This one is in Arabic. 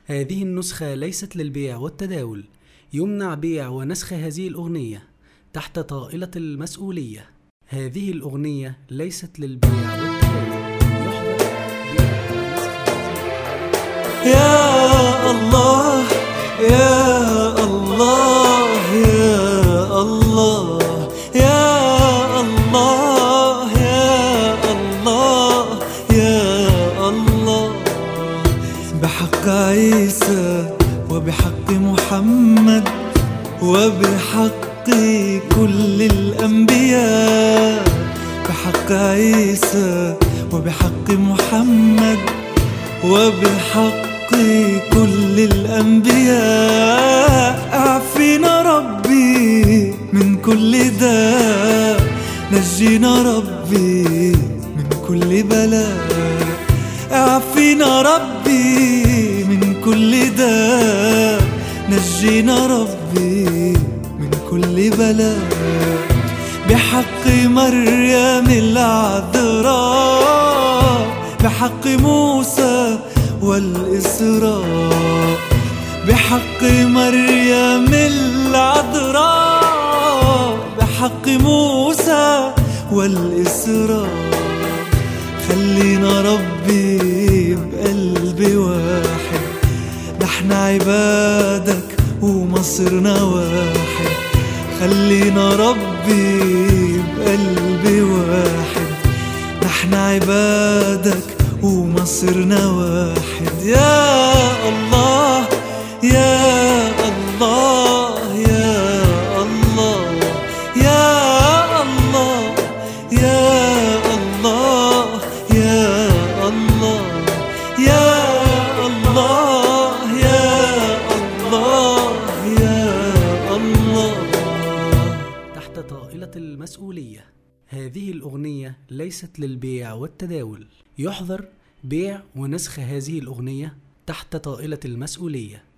هذه النسخة ليست للبيع والتداول. يمنع بيع ونسخ هذه الأغنية تحت طائلة المسؤولية. هذه الأغنية ليست للبيع والتداول. يا الله يا الله يا الله يا الله يا الله يا الله، بحق عيسى وبحق محمد وبحق كل الأنبياء، بحق عيسى وبحق محمد وبحق كل الأنبياء. اعفينا ربي من كل داء، نجينا ربي من كل بلاء. اعفينا ربي من كل داء، نجينا ربي من كل بلاء. بحق مريم العذراء، بحق موسى والإسراء، بحق مريم العذراء، بحق موسى والإسراء. خلينا ربي بقلب واحد، نحن عبادك ومصيرنا واحد. خلينا ربي بقلب واحد، نحن عبادك ومصيرنا واحد. يا الله يا الله يا الله يا الله يا الله يا الله يا الله يا الله يا الله. تحت طائلة المسؤولية. هذه الأغنية ليست للبيع والتداول. يحظر بيع ونسخ هذه الأغنية تحت طائلة المسؤولية.